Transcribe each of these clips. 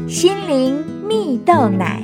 心灵蜜豆奶。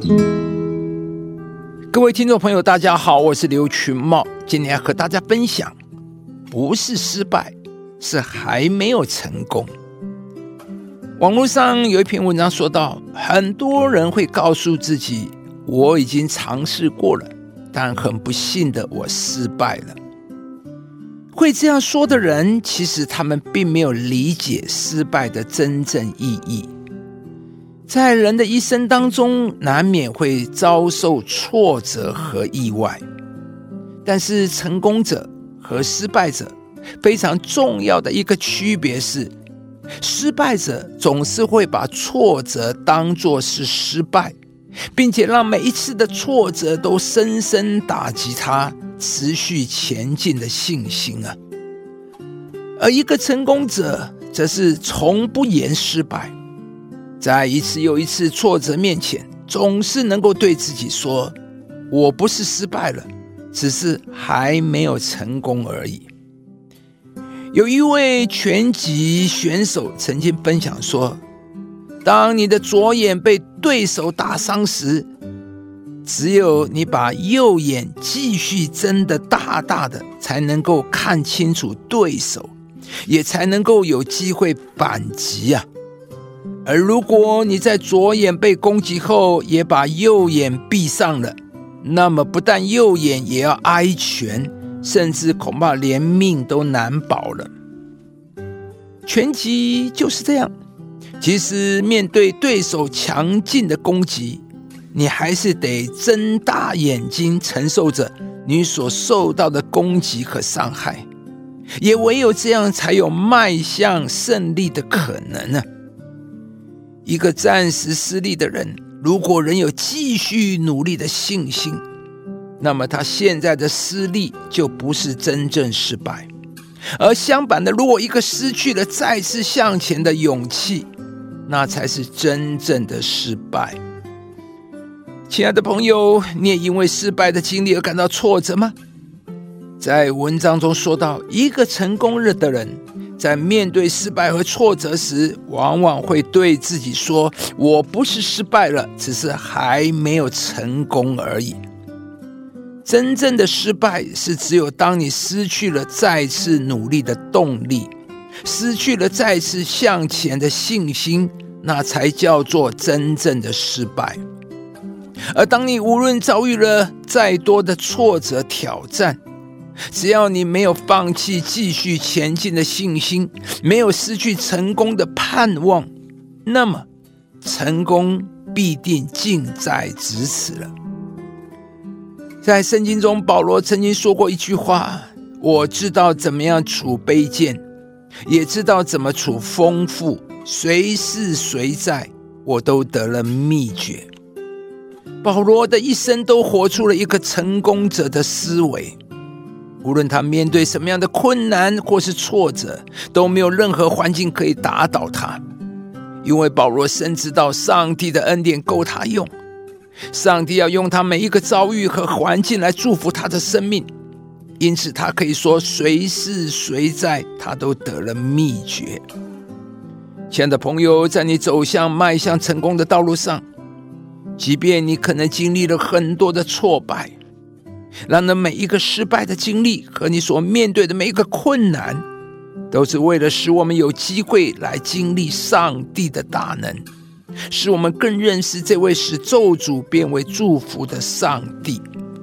各位听众朋友大家好，我是刘群茂，今天要和大家分享，不是失败，是还没有成功。网络上有一篇文章说到，很多人会告诉自己，我已经尝试过了，但很不幸的我失败了。会这样说的人，其实他们并没有理解失败的真正意义。在人的一生当中，难免会遭受挫折和意外，但是成功者和失败者非常重要的一个区别是，失败者总是会把挫折当作是失败，并且让每一次的挫折都深深打击他持续前进的信心啊。而一个成功者则是从不言失败，在一次又一次挫折面前，总是能够对自己说，我不是失败了，只是还没有成功而已。有一位拳击选手曾经分享说，当你的左眼被对手打伤时，只有你把右眼继续睁得大大的，才能够看清楚对手，也才能够有机会反击啊。而如果你在左眼被攻击后也把右眼闭上了，那么不但右眼也要挨拳，甚至恐怕连命都难保了。拳击就是这样，即使面对对手强劲的攻击，你还是得睁大眼睛承受着你所受到的攻击和伤害，也唯有这样才有迈向胜利的可能呢。一个暂时失利的人，如果仍有继续努力的信心，那么他现在的失利就不是真正失败。而相反的，如果一个失去了再次向前的勇气，那才是真正的失败。亲爱的朋友，你也因为失败的经历而感到挫折吗？在文章中说到，一个成功的人在面对失败和挫折时，往往会对自己说，我不是失败了，只是还没有成功而已。真正的失败是只有当你失去了再次努力的动力，失去了再次向前的信心，那才叫做真正的失败。而当你无论遭遇了再多的挫折挑战，只要你没有放弃继续前进的信心，没有失去成功的盼望，那么成功必定近在咫尺了。在圣经中，保罗曾经说过一句话，我知道怎么样处卑贱，也知道怎么处丰富，随是随在，我都得了秘诀。保罗的一生都活出了一个成功者的思维，无论他面对什么样的困难或是挫折，都没有任何环境可以打倒他，因为保罗深知到上帝的恩典够他用，上帝要用他每一个遭遇和环境来祝福他的生命，因此他可以说随是随在，他都得了秘诀。亲爱的朋友，在你走向迈向成功的道路上，即便你可能经历了很多的挫败，让那每一个失败的经历和你所面对的每一个困难，都是为了使我们有机会来经历上帝的大能，使我们更认识这位使咒诅变为祝福的上帝。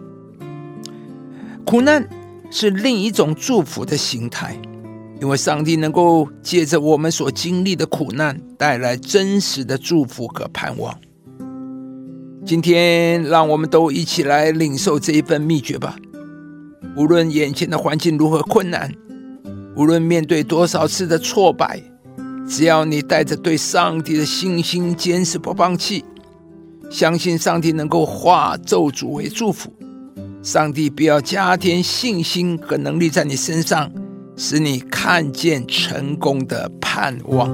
苦难是另一种祝福的形态，因为上帝能够借着我们所经历的苦难，带来真实的祝福和盼望。今天让我们都一起来领受这一份秘诀吧。无论眼前的环境如何困难，无论面对多少次的挫败，只要你带着对上帝的信心，坚持不放弃，相信上帝能够化咒诅为祝福，上帝必要加添信心和能力在你身上，使你看见成功的盼望。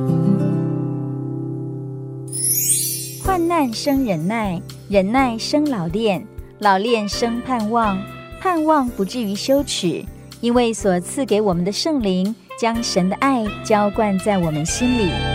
患难生忍耐，忍耐生老练，老练生盼望，盼望不至于羞耻，因为所赐给我们的圣灵将神的爱浇灌在我们心里。